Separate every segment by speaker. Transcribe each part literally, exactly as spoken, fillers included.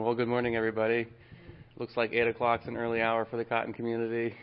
Speaker 1: Well, good morning, everybody. Looks like eight o'clock's an early hour for the cotton community.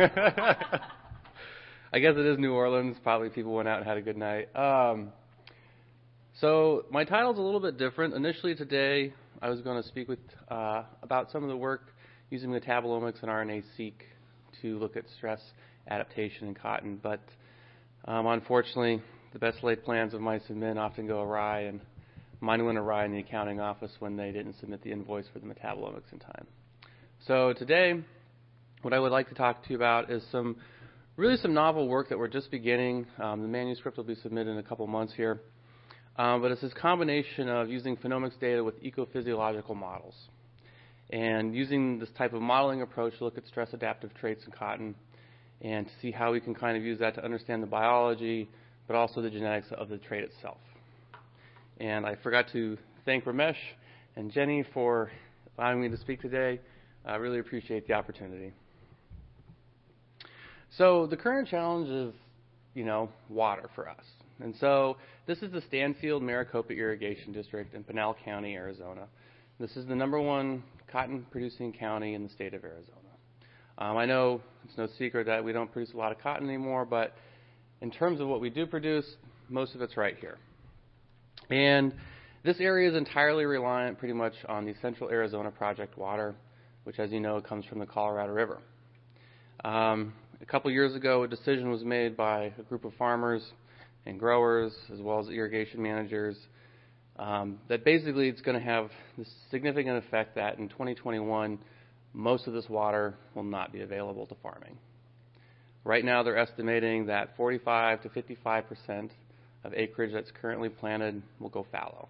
Speaker 1: I guess it is New Orleans. Probably people went out and had a good night. Um, so my title's a little bit different. Initially today, I was going to speak with uh, about some of the work using metabolomics and R N A-seq to look at stress adaptation in cotton. But um, unfortunately, the best laid plans of mice and men often go awry, and mine went awry in the accounting office when they didn't submit the invoice for the metabolomics in time. So today, what I would like to talk to you about is some really some novel work that we're just beginning. Um, the manuscript will be submitted in a couple months here. Um, but it's this combination of using phenomics data with ecophysiological models and using this type of modeling approach to look at stress adaptive traits in cotton and to see how we can kind of use that to understand the biology, but also the genetics of the trait itself. And I forgot to thank Ramesh and Jenny for allowing me to speak today. I really appreciate the opportunity. So the current challenge is, you know, water for us. And so this is the Stanfield Maricopa Irrigation District in Pinal County, Arizona. This is the number one cotton-producing county in the state of Arizona. Um, I know it's no secret that we don't produce a lot of cotton anymore, but in terms of what we do produce, most of it's right here. And this area is entirely reliant pretty much on the Central Arizona Project water, which, as you know, comes from the Colorado River. Um, a couple years ago, a decision was made by a group of farmers and growers, as well as irrigation managers, um, that basically it's going to have this significant effect that in twenty twenty-one, most of this water will not be available to farming. Right now, they're estimating that forty-five to fifty-five percent of acreage that's currently planted will go fallow.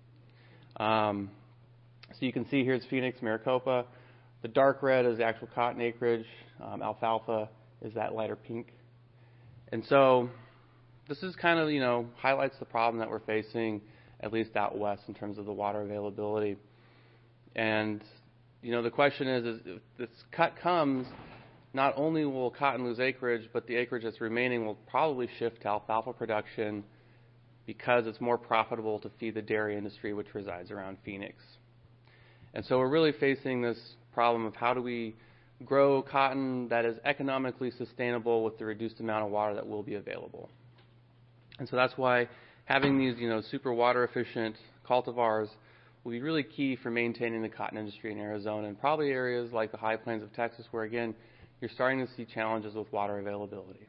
Speaker 1: Um, so you can see here's Phoenix, Maricopa. The dark red is the actual cotton acreage. Um, alfalfa is that lighter pink. And so this is kind of, you know, highlights the problem that we're facing, at least out west, in terms of the water availability. And, you know, the question is, is if this cut comes, not only will cotton lose acreage, but the acreage that's remaining will probably shift to alfalfa production because it's more profitable to feed the dairy industry, which resides around Phoenix. And so we're really facing this problem of how do we grow cotton that is economically sustainable with the reduced amount of water that will be available. And so that's why having these, you know, super water efficient cultivars will be really key for maintaining the cotton industry in Arizona and probably areas like the high plains of Texas where, again, you're starting to see challenges with water availability.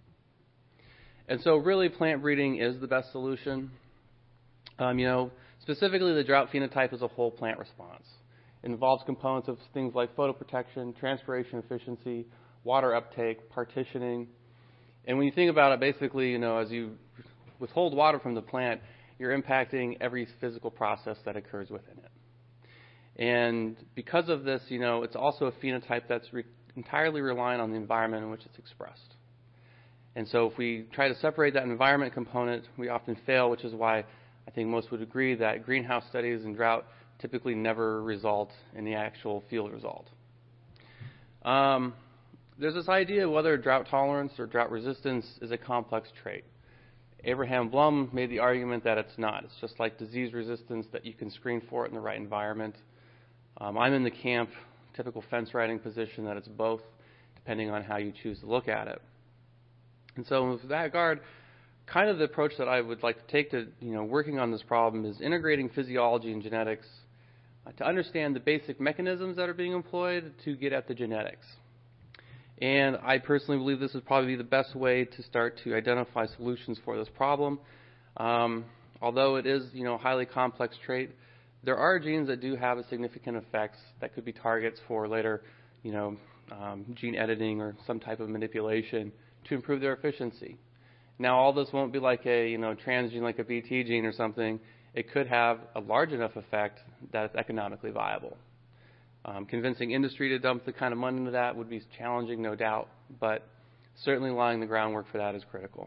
Speaker 1: And so really plant breeding is the best solution. Um, you know, specifically the drought phenotype is a whole plant response. It involves components of things like photoprotection, transpiration efficiency, water uptake, partitioning. And when you think about it, basically, you know, as you withhold water from the plant, you're impacting every physical process that occurs within it. And because of this, you know, it's also a phenotype that's re- entirely reliant on the environment in which it's expressed. And so if we try to separate that environment component, we often fail, which is why I think most would agree that greenhouse studies and drought typically never result in the actual field result. Um, there's this idea of whether drought tolerance or drought resistance is a complex trait. Abraham Blum made the argument that it's not. It's just like disease resistance, that you can screen for it in the right environment. Um, I'm in the camp, typical fence riding position, that it's both, depending on how you choose to look at it. And so with that regard, kind of the approach that I would like to take to, you know, working on this problem is integrating physiology and genetics uh, to understand the basic mechanisms that are being employed to get at the genetics. And I personally believe this would probably be the best way to start to identify solutions for this problem. Um, although it is, you know, a highly complex trait, there are genes that do have a significant effects that could be targets for later, you know, um, gene editing or some type of manipulation to improve their efficiency. Now, all this won't be like a, you know, transgene like a B T gene or something. It could have a large enough effect that it's economically viable. Um, convincing industry to dump the kind of money into that would be challenging, no doubt, but certainly laying the groundwork for that is critical.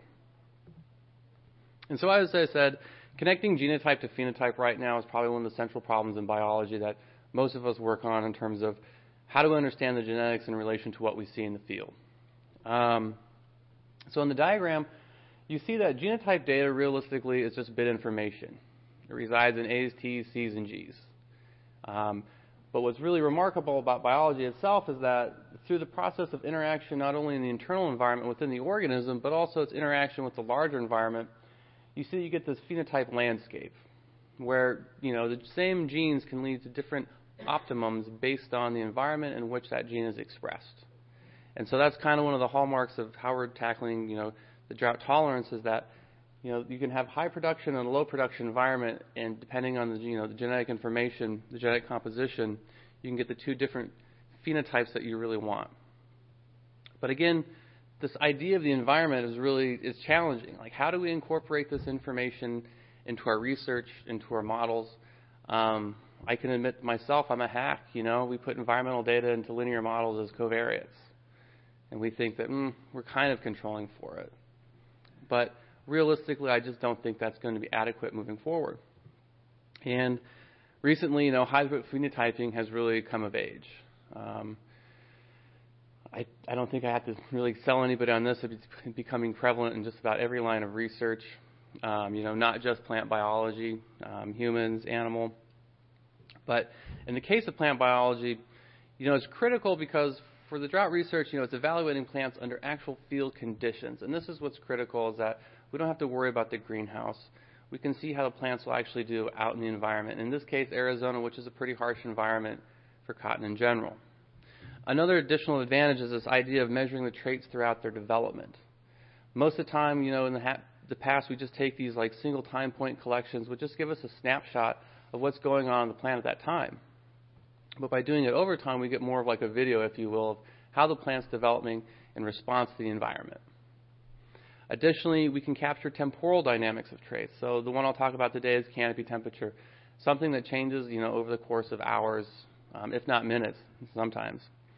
Speaker 1: And so, as I said, connecting genotype to phenotype right now is probably one of the central problems in biology that most of us work on in terms of how do we understand the genetics in relation to what we see in the field. Um, so in the diagram, you see that genotype data realistically is just bit information. It resides in A's, T's, C's, and G's. Um, But what's really remarkable about biology itself is that through the process of interaction, not only in the internal environment within the organism, but also its interaction with the larger environment, you see you get this phenotype landscape where, you know, the same genes can lead to different optimums based on the environment in which that gene is expressed. And so that's kind of one of the hallmarks of how we're tackling, you know, the drought tolerance is that, you know, you can have high production and a low production environment, and depending on the, you know, the genetic information, the genetic composition, you can get the two different phenotypes that you really want. But again, this idea of the environment is really is challenging. Like, how do we incorporate this information into our research, into our models? Um, I can admit myself, I'm a hack. You know, we put environmental data into linear models as covariates, and we think that mm, we're kind of controlling for it. But realistically, I just don't think that's going to be adequate moving forward. And recently, you know, high-throughput phenotyping has really come of age. Um, I, I don't think I have to really sell anybody on this. It's becoming prevalent in just about every line of research, um, you know, not just plant biology, um, humans, animal. But in the case of plant biology, you know, it's critical because for the drought research, you know, it's evaluating plants under actual field conditions. And this is what's critical, is that we don't have to worry about the greenhouse. We can see how the plants will actually do out in the environment. In this case, Arizona, which is a pretty harsh environment for cotton in general. Another additional advantage is this idea of measuring the traits throughout their development. Most of the time, you know, in the, ha- the past, we just take these like single time point collections, which just give us a snapshot of what's going on in the plant at that time. But by doing it over time, we get more of like a video, if you will, of how the plant's developing in response to the environment. Additionally, we can capture temporal dynamics of traits. So the one I'll talk about today is canopy temperature, something that changes, you know, over the course of hours, um, if not minutes, sometimes.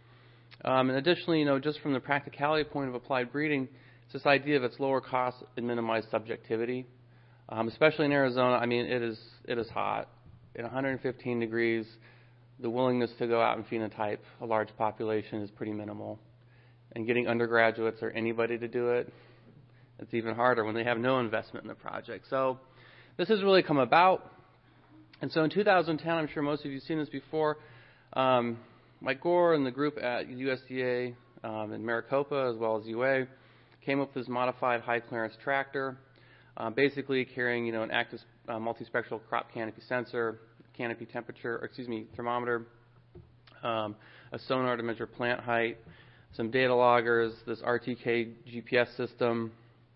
Speaker 1: Um, and additionally, you know, just from the practicality point of applied breeding, it's this idea of its lower cost and minimized subjectivity. Um, especially in Arizona, I mean, it is it is hot. At one hundred fifteen degrees, the willingness to go out and phenotype a large population is pretty minimal. And getting undergraduates or anybody to do it, it's even harder when they have no investment in the project. So this has really come about. And so in two thousand ten, I'm sure most of you have seen this before, um, Mike Gore and the group at U S D A um, in Maricopa, as well as U A, came up with this modified high clearance tractor, uh, basically carrying, you know, an active uh, multispectral crop canopy sensor, canopy temperature, or excuse me, thermometer, um, a sonar to measure plant height, some data loggers, this R T K G P S system.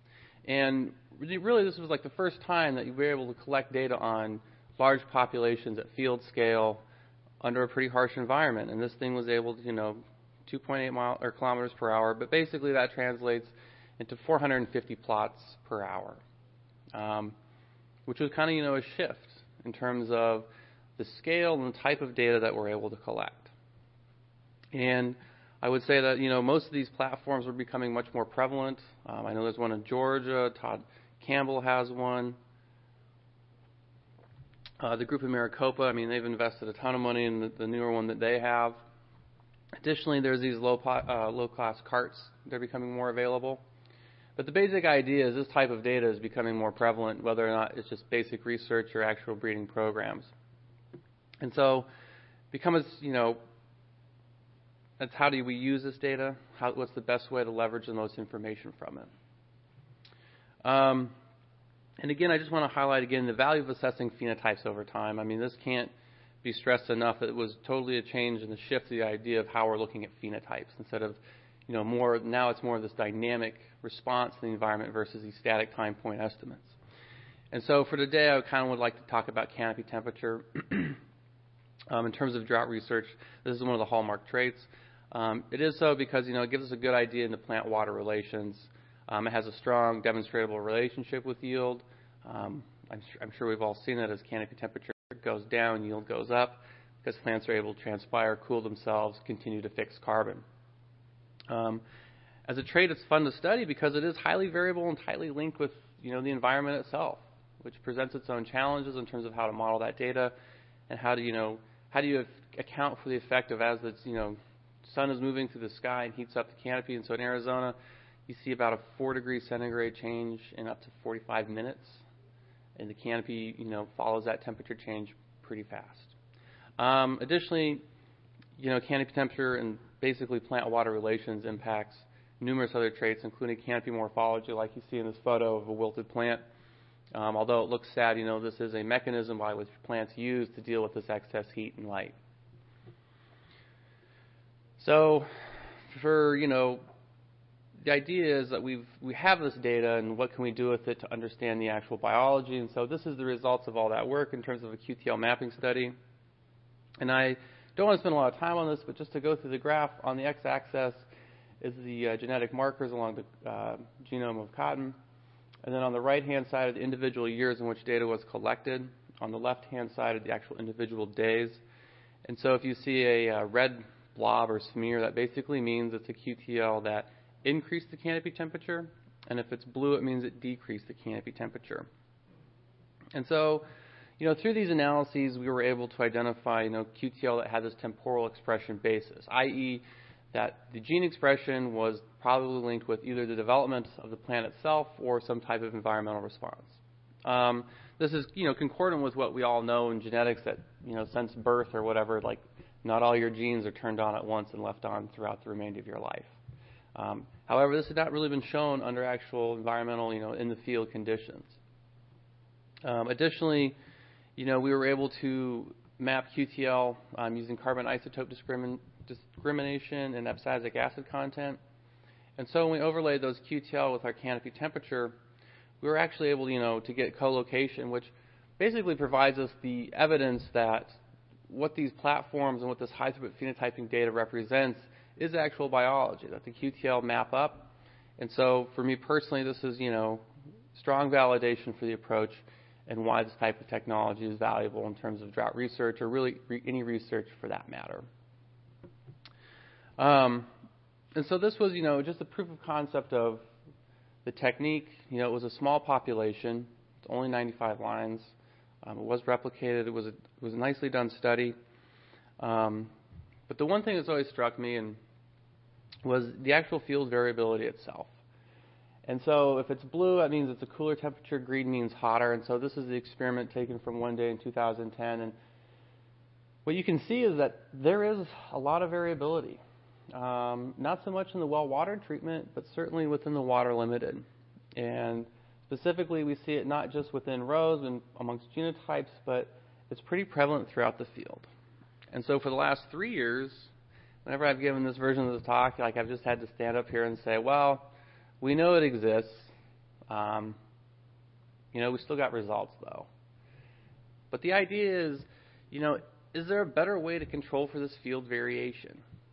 Speaker 1: And really, this was like the first time that you were able to collect data on large populations at field scale under a pretty harsh environment. And this thing was able to, you know, two point eight mile or kilometers per hour, but basically that translates into four hundred fifty plots per hour, um, which was kind of, you know, a shift in terms of the scale and the type of data that we're able to collect. And I would say that, you know, most of these platforms are becoming much more prevalent. Um, I know there's one in Georgia. Todd Campbell has one. Uh, the group in Maricopa, I mean, they've invested a ton of money in the, the newer one that they have. Additionally, there's these low, uh, low-class carts. They're becoming more available. But the basic idea is this type of data is becoming more prevalent, whether or not it's just basic research or actual breeding programs. And so becomes, you know, that's how do we use this data? How, what's the best way to leverage the most information from it? Um, and again, I just want to highlight again the value of assessing phenotypes over time. I mean, this can't be stressed enough. It was totally a change in the shift to the idea of how we're looking at phenotypes instead of, you know, more, now it's more of this dynamic response to the environment versus these static time point estimates. And so for today, I kind of would like to talk about canopy temperature. um, in terms of drought research, this is one of the hallmark traits. Um, it is so because, you know, it gives us a good idea into plant-water relations. Um, it has a strong demonstrable relationship with yield. Um, I'm, su- I'm sure we've all seen that as canopy temperature goes down, yield goes up, because plants are able to transpire, cool themselves, continue to fix carbon. Um, as a trait, it's fun to study because it is highly variable and tightly linked with, you know, the environment itself, which presents its own challenges in terms of how to model that data and how do you know how do you account for the effect of as the you know sun is moving through the sky and heats up the canopy. And so in Arizona, you see about a four degree centigrade change in up to forty-five minutes, and the canopy, you know, follows that temperature change pretty fast. Um, additionally, you know, canopy temperature and basically plant-water relations impacts numerous other traits, including canopy morphology, like you see in this photo of a wilted plant. Um, although it looks sad, you know, this is a mechanism by which plants use to deal with this excess heat and light. So, for, you know, the idea is that we've, we have this data, and what can we do with it to understand the actual biology? And so this is the results of all that work in terms of a Q T L mapping study. And I don't want to spend a lot of time on this, but just to go through the graph, on the x-axis is the uh, genetic markers along the uh, genome of cotton. And then on the right-hand side are the individual years in which data was collected. On the left-hand side are the actual individual days. And so if you see a uh, red blob or smear, that basically means it's a Q T L that increased the canopy temperature. And if it's blue, it means it decreased the canopy temperature. And so, you know, through these analyses, we were able to identify, you know, Q T L that had this temporal expression basis, that is that the gene expression was probably linked with either the development of the plant itself or some type of environmental response. Um, this is, you know, concordant with what we all know in genetics that, you know, since birth or whatever, like not all your genes are turned on at once and left on throughout the remainder of your life. Um, however, this has not really been shown under actual environmental, you know, in the field conditions. Um, additionally, you know, we were able to map Q T L um, using carbon isotope discrimin discrimination and abscisic acid content. And so when we overlaid those Q T L with our canopy temperature, we were actually able, you know, to get co-location, which basically provides us the evidence that what these platforms and what this high-throughput phenotyping data represents is actual biology, that the Q T L map up. And so for me personally, this is, you know, strong validation for the approach and why this type of technology is valuable in terms of drought research or really re any research for that matter. Um, and so this was, you know, just a proof of concept of the technique. You know, it was a small population. It's only ninety-five lines. Um, it was replicated. It was a, it was a nicely done study. Um, but the one thing that's always struck me and was the actual field variability itself. And so if it's blue, that means it's a cooler temperature. Green means hotter. And so this is the experiment taken from one day in two thousand ten. And what you can see is that there is a lot of variability. Um, not so much in the well-watered treatment, but certainly within the water-limited. And specifically, we see it not just within rows and amongst genotypes, but it's pretty prevalent throughout the field. And so for the last three years, whenever I've given this version of the talk, like I've just had to stand up here and say, well, we know it exists. Um, you know, we still got results, though. But the idea is, you know, is there a better way to control for this field variation?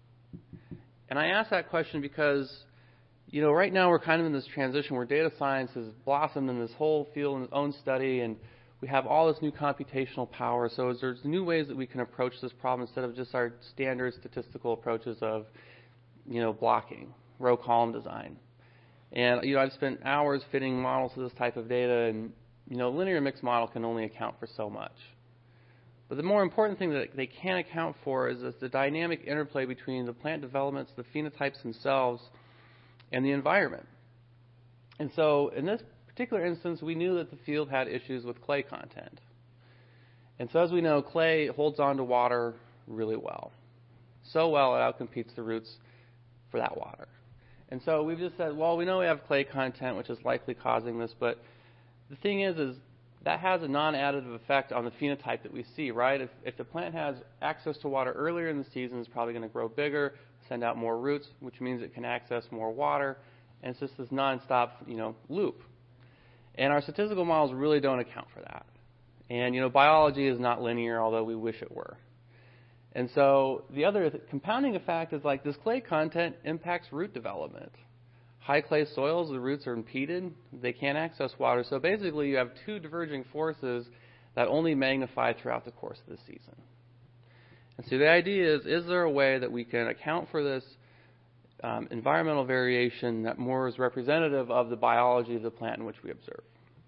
Speaker 1: And I ask that question because, you know, right now we're kind of in this transition where data science has blossomed in this whole field in its own study, and we have all this new computational power. So there's new ways that we can approach this problem instead of just our standard statistical approaches of, you know, blocking, row column design. And, you know, I've spent hours fitting models to this type of data, and, you know, linear mixed model can only account for so much. But the more important thing that they can account for is the dynamic interplay between the plant developments, the phenotypes themselves, and the environment. And so in this particular instance, we knew that the field had issues with clay content. And so as we know, clay holds on to water really well. So well it outcompetes the roots for that water. And so we've just said, well, we know we have clay content, which is likely causing this, but the thing is, is that has a non-additive effect on the phenotype that we see, right? If, if the plant has access to water earlier in the season, it's probably going to grow bigger, send out more roots, which means it can access more water, and it's just this nonstop, you know, loop. And our statistical models really don't account for that. And, you know, biology is not linear, although we wish it were. And so the other th- compounding effect is like this clay content impacts root development. High clay soils, the roots are impeded. They can't access water. So basically you have two diverging forces that only magnify throughout the course of the season. And so the idea is, is there a way that we can account for this um, environmental variation that more is representative of the biology of the plant in which we observe?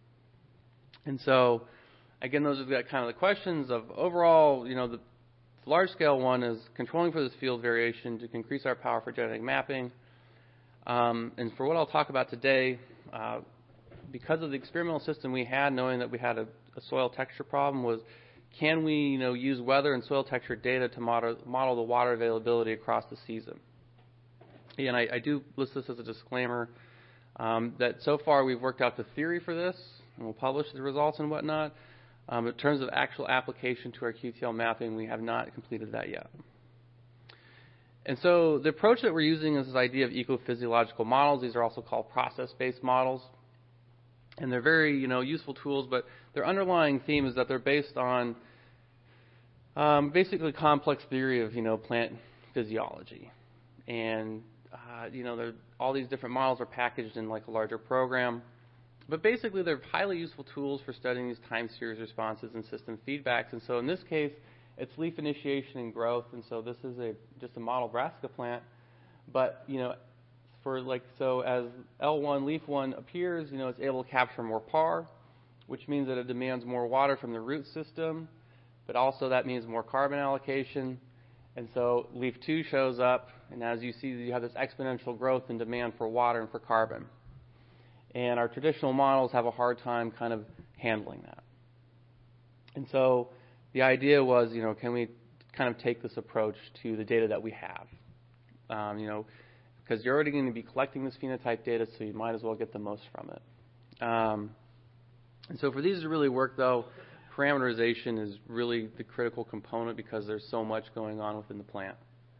Speaker 1: And so, again, those are kind of the questions of overall, you know, the large-scale one is controlling for this field variation to increase our power for genetic mapping. Um, and for what I'll talk about today, uh, because of the experimental system we had, knowing that we had a, a soil texture problem, was can we, you know, use weather and soil texture data to model, model the water availability across the season? And I, I do list this as a disclaimer um, that so far we've worked out the theory for this, and we'll publish the results and whatnot. Um, in terms of actual application to our Q T L mapping, we have not completed that yet. And so the approach that we're using is this idea of ecophysiological models. These are also called process-based models. And they're very, you know, useful tools, but their underlying theme is that they're based on um, basically complex theory of, you know, plant physiology. And, uh, you know, all these different models are packaged in like a larger program. But basically, they're highly useful tools for studying these time series responses and system feedbacks. And so in this case, it's leaf initiation and growth. And so this is a just a model brassica plant. But, you know, for like, so as L one, leaf one appears, you know, it's able to capture more P A R, which means that it demands more water from the root system. But also that means more carbon allocation. And so leaf two shows up. And as you see, you have this exponential growth in demand for water and for carbon. And our traditional models have a hard time kind of handling that. And so the idea was, you know, can we kind of take this approach to the data that we have? Um, you know, because you're already going to be collecting this phenotype data, so you might as well get the most from it. Um, and so for these to really work, though, parameterization is really the critical component because there's so much going on within the plant.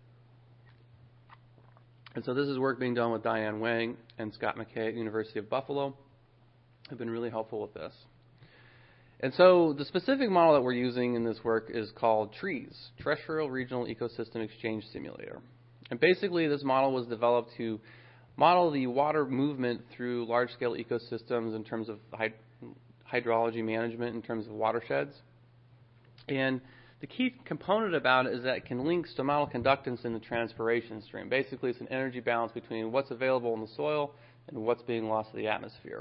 Speaker 1: And so this is work being done with Diane Wang and Scott McKay at the University of Buffalo. Have been really helpful with this. And so the specific model that we're using in this work is called TREES, Terrestrial Regional Ecosystem Exchange Simulator. And basically this model was developed to model the water movement through large-scale ecosystems in terms of hyd hydrology management, in terms of watersheds. And the key component about it is that it can link stomatal conductance in the transpiration stream. Basically, it's an energy balance between what's available in the soil and what's being lost to the atmosphere.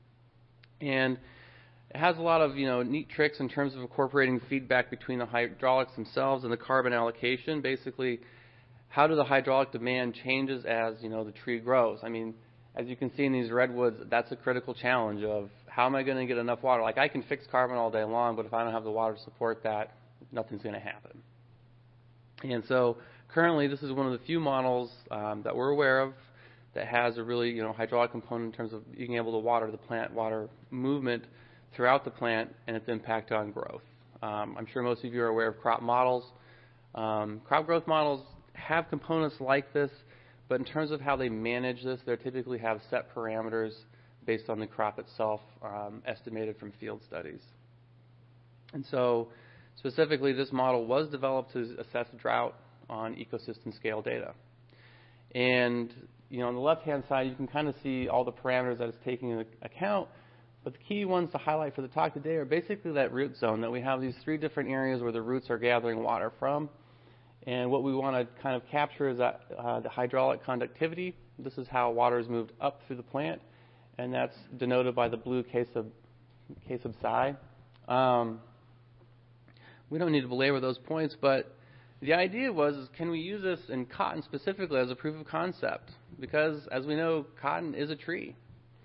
Speaker 1: And it has a lot of, you know, neat tricks in terms of incorporating feedback between the hydraulics themselves and the carbon allocation. Basically, how do the hydraulic demand changes as, you know, the tree grows? I mean, as you can see in these redwoods, that's a critical challenge of how am I going to get enough water? Like, I can fix carbon all day long, but if I don't have the water to support that, nothing's going to happen. And so currently this is one of the few models um, that we're aware of that has a really, you know, hydraulic component in terms of being able to water the plant, water movement throughout the plant and its impact on growth. Um, I'm sure most of you are aware of crop models. Um, crop growth models have components like this, but in terms of how they manage this, they typically have set parameters based on the crop itself, um, estimated from field studies. And so specifically, this model was developed to assess drought on ecosystem scale data. And, you know, on the left-hand side, you can kind of see all the parameters that it's taking into account. But the key ones to highlight for the talk today are basically that root zone, that we have these three different areas where the roots are gathering water from. And what we want to kind of capture is that uh, the hydraulic conductivity. This is how water is moved up through the plant. And that's denoted by the blue K sub, K sub psi. Um, We don't need to belabor those points, but the idea was, is can we use this in cotton specifically as a proof of concept? Because, as we know, cotton is a tree.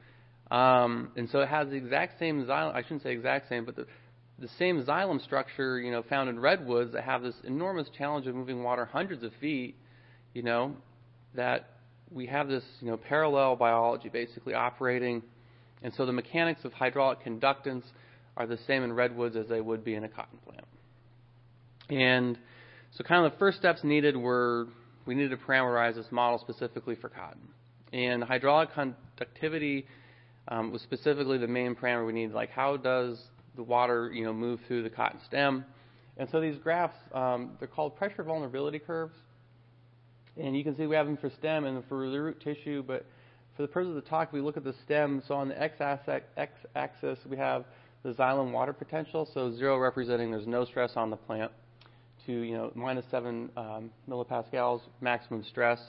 Speaker 1: Um, and so it has the exact same xylem, I shouldn't say exact same, but the, the same xylem structure, you know, found in redwoods that have this enormous challenge of moving water hundreds of feet, you know, that we have this, you know, parallel biology basically operating. And so the mechanics of hydraulic conductance are the same in redwoods as they would be in a cotton plant. And so kind of the first steps needed were we needed to parameterize this model specifically for cotton. And hydraulic conductivity um, was specifically the main parameter we needed, like how does the water, you know, move through the cotton stem. And so these graphs, um, they're called pressure vulnerability curves. And you can see we have them for stem and for the root tissue, but for the purpose of the talk, we look at the stem. So on the x-axis, we have the xylem water potential, so zero representing there's no stress on the plant, to, you know, minus seven um, millipascals maximum stress.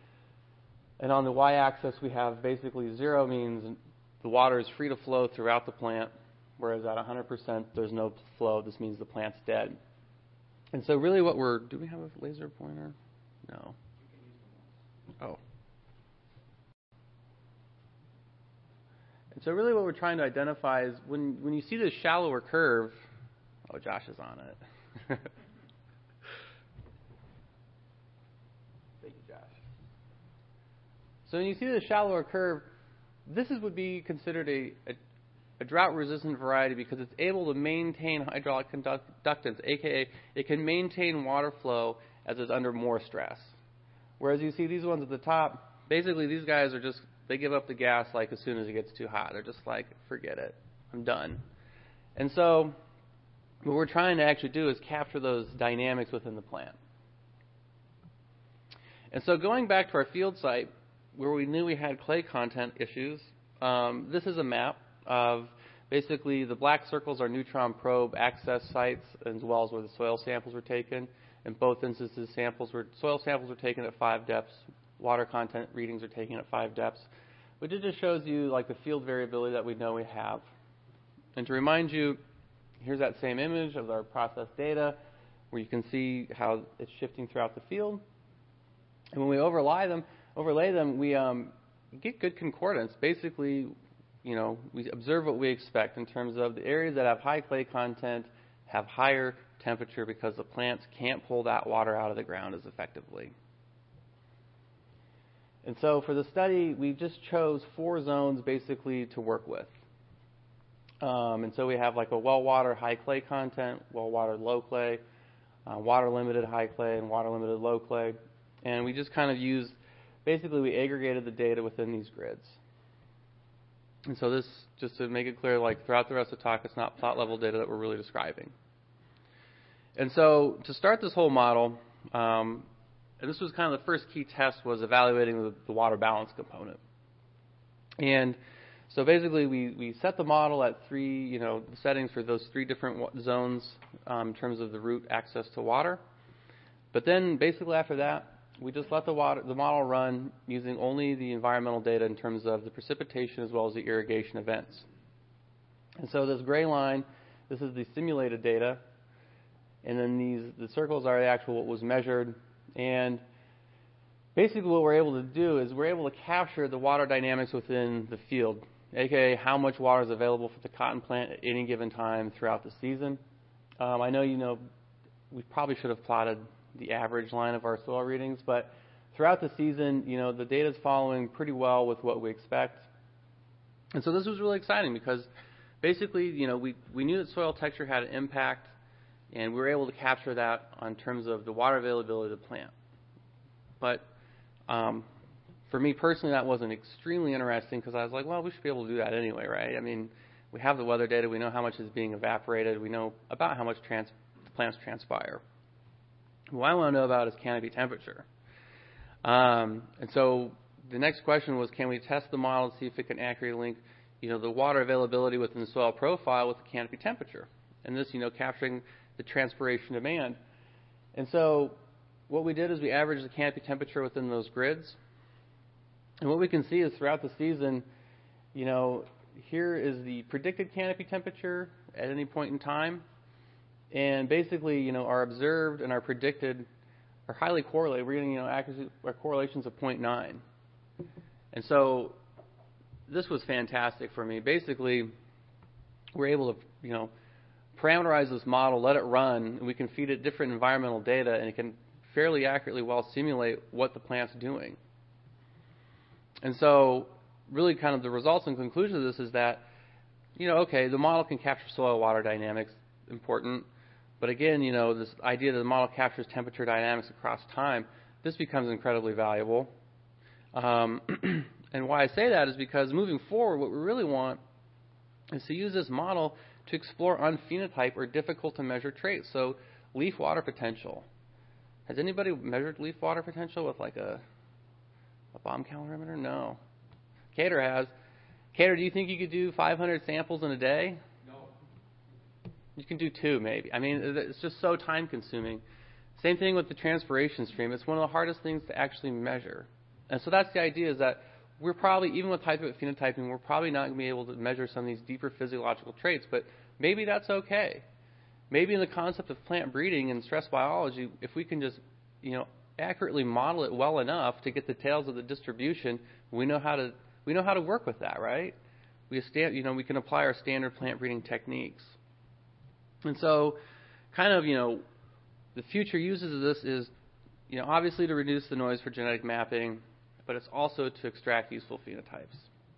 Speaker 1: And on the y-axis, we have basically zero means the water is free to flow throughout the plant, whereas at one hundred percent there's no flow. This means the plant's dead. And so really what we're, do we have a laser pointer? No. Oh. And so really what we're trying to identify is when, when you see this shallower curve, Oh, Josh is on it. Thank you, Josh. So when you see the shallower curve, this is, would be considered a, a, a drought-resistant variety because it's able to maintain hydraulic conductance, aka it can maintain water flow as it's under more stress. Whereas you see these ones at the top, basically these guys are just, they give up the gas like as soon as it gets too hot. They're just like, forget it, I'm done. And so what we're trying to actually do is capture those dynamics within the plant. And so going back to our field site, where we knew we had clay content issues, um, this is a map of basically the black circles are neutron probe access sites as well as where the soil samples were taken. In both instances, samples were soil samples were taken at five depths, water content readings are taken at five depths, which it just shows you like the field variability that we know we have. And to remind you, here's that same image of our process data where you can see how it's shifting throughout the field. And when we overlay them, overlay them, we um, get good concordance. Basically, you know, we observe what we expect in terms of the areas that have high clay content have higher temperature because the plants can't pull that water out of the ground as effectively. And so for the study, we just chose four zones basically to work with. Um, and so we have like a well-water high clay content, well-water low clay, uh, water-limited high clay, and water-limited low clay. And we just kind of used, basically we aggregated the data within these grids. And so this, just to make it clear, like throughout the rest of the talk, it's not plot level data that we're really describing. And so to start this whole model, um, and this was kind of the first key test, was evaluating the, the water balance component. And so basically we, we set the model at three, you know, settings for those three different zones um, in terms of the route access to water. But then basically after that, we just let the, water, the model run using only the environmental data in terms of the precipitation as well as the irrigation events. And so this gray line, this is the simulated data. And then these the circles are the actual what was measured. And basically what we're able to do is we're able to capture the water dynamics within the field, aka how much water is available for the cotton plant at any given time throughout the season. Um, I know you know we probably should have plotted the average line of our soil readings, but throughout the season, you know, the data is following pretty well with what we expect. And so this was really exciting because basically, you know, we, we knew that soil texture had an impact, and we were able to capture that on terms of the water availability of the plant. But um, for me personally, that wasn't extremely interesting because I was like, well, we should be able to do that anyway, right? I mean, we have the weather data. We know how much is being evaporated. We know about how much trans- the plants transpire. What I want to know about is canopy temperature. Um, and so the next question was, can we test the model to see if it can accurately link, you know, the water availability within the soil profile with the canopy temperature? And this, you know, capturing the transpiration demand. And so what we did is we averaged the canopy temperature within those grids. And what we can see is throughout the season, you know, here is the predicted canopy temperature at any point in time. And basically, you know, our observed and our predicted are highly correlated. We're getting, you know, accuracy, our correlations of zero point nine. And so this was fantastic for me. Basically, we're able to, you know, parameterize this model, let it run, and we can feed it different environmental data, and it can fairly accurately well simulate what the plant's doing. And so really kind of the results and conclusion of this is that, you know, okay, the model can capture soil water dynamics, important. But again, you know, this idea that the model captures temperature dynamics across time, this becomes incredibly valuable. Um, and why I say that is because moving forward, what we really want is to use this model to explore unphenotyped or difficult to measure traits. So leaf water potential. Has anybody measured leaf water potential with like a, a bomb calorimeter? No. Cater has. Cater, do you think you could do five hundred samples in a day? You can do two, maybe. I mean, it's just so time-consuming. Same thing with the transpiration stream. It's one of the hardest things to actually measure. And so that's the idea, is that we're probably, even with type phenotyping, we're probably not going to be able to measure some of these deeper physiological traits, but maybe that's okay. Maybe in the concept of plant breeding and stress biology, if we can just, you know, accurately model it well enough to get the tails of the distribution, we know how to we know how to work with that, right? We stand, you know, we can apply our standard plant breeding techniques. And so kind of, you know, the future uses of this is, you know, obviously to reduce the noise for genetic mapping, but it's also to extract useful phenotypes.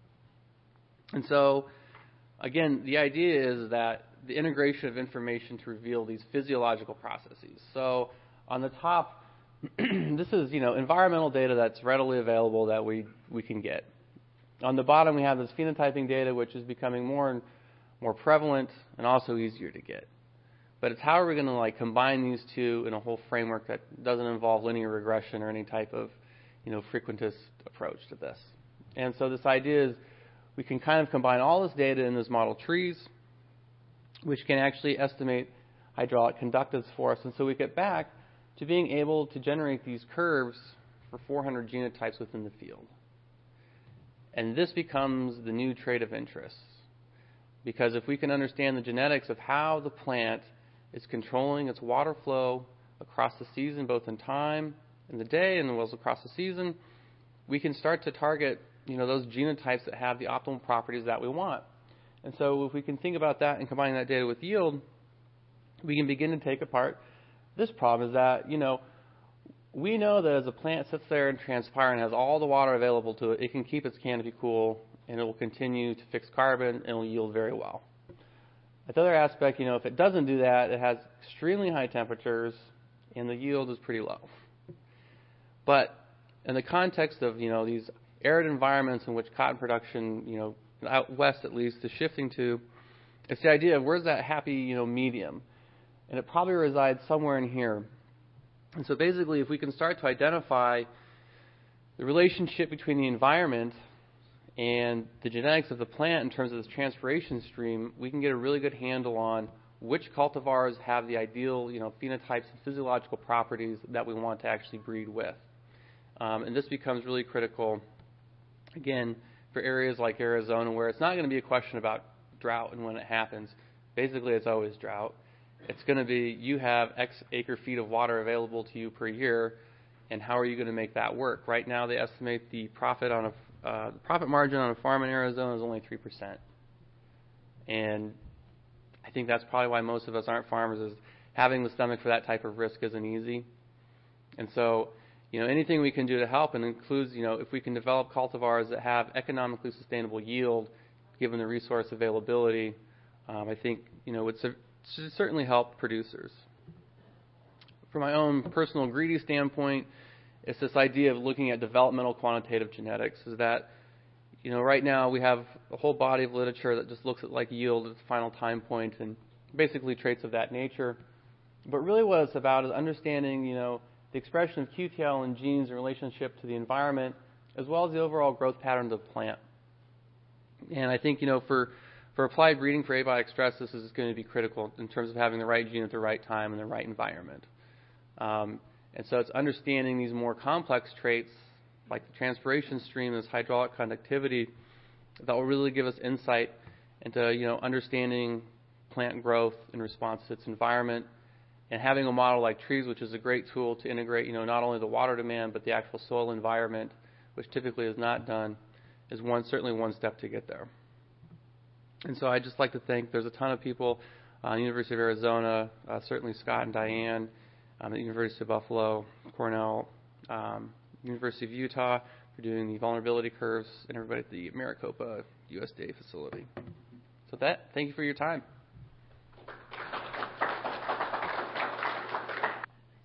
Speaker 1: And so, again, the idea is that the integration of information to reveal these physiological processes. So on the top, this is, you know, environmental data that's readily available that we, we can get. On the bottom, we have this phenotyping data, which is becoming more and more prevalent and also easier to get. But it's how are we going to like combine these two in a whole framework that doesn't involve linear regression or any type of, you know, frequentist approach to this. And so this idea is we can kind of combine all this data in those model trees, which can actually estimate hydraulic conductance for us. And so we get back to being able to generate these curves for four hundred genotypes within the field. And this becomes the new trait of interest. Because if we can understand the genetics of how the plant is controlling its water flow across the season, both in time, in the day, and as well as across the season, we can start to target, you know, those genotypes that have the optimal properties that we want. And so if we can think about that and combine that data with yield, we can begin to take apart this problem is that, you know, we know that as a plant sits there and transpires and has all the water available to it, it can keep its canopy cool and it will continue to fix carbon and it will yield very well. The other aspect, you know, if it doesn't do that, it has extremely high temperatures and the yield is pretty low. But in the context of, you know, these arid environments in which cotton production, you know, out west at least, is shifting to, it's the idea of where's that happy, you know, medium. And it probably resides somewhere in here. And so basically, if we can start to identify the relationship between the environment and the genetics of the plant in terms of this transpiration stream, we can get a really good handle on which cultivars have the ideal, you know, phenotypes and physiological properties that we want to actually breed with. Um, and this becomes really critical, again, for areas like Arizona, where it's not going to be a question about drought and when it happens. Basically, it's always drought. It's going to be you have X acre feet of water available to you per year, and how are you going to make that work? Right now, they estimate the profit on a uh, the profit margin on a farm in Arizona is only three percent, and I think that's probably why most of us aren't farmers. Is having the stomach for that type of risk isn't easy, and so you know anything we can do to help, and includes you know if we can develop cultivars that have economically sustainable yield, given the resource availability, um, I think you know would should certainly help producers. From my own personal greedy standpoint, it's this idea of looking at developmental quantitative genetics. Is that, you know, right now we have a whole body of literature that just looks at like yield at the final time point and basically traits of that nature. But really what it's about is understanding, you know, the expression of Q T L in genes in relationship to the environment, as well as the overall growth patterns of the plant. And I think, you know, for For applied breeding for abiotic stress, this is going to be critical in terms of having the right gene at the right time in the right environment. Um, and so it's understanding these more complex traits, like the transpiration stream, this hydraulic conductivity, that will really give us insight into, you know, understanding plant growth in response to its environment, and having a model like trees, which is a great tool to integrate, you know, not only the water demand but the actual soil environment, which typically is not done, is one certainly one step to get there. And so I'd just like to thank, there's a ton of people, uh, University of Arizona, uh, certainly Scott and Diane, um, at the University of Buffalo, Cornell, um, University of Utah for doing the vulnerability curves, and everybody at the Maricopa U S D A facility. So with that, thank you for your time.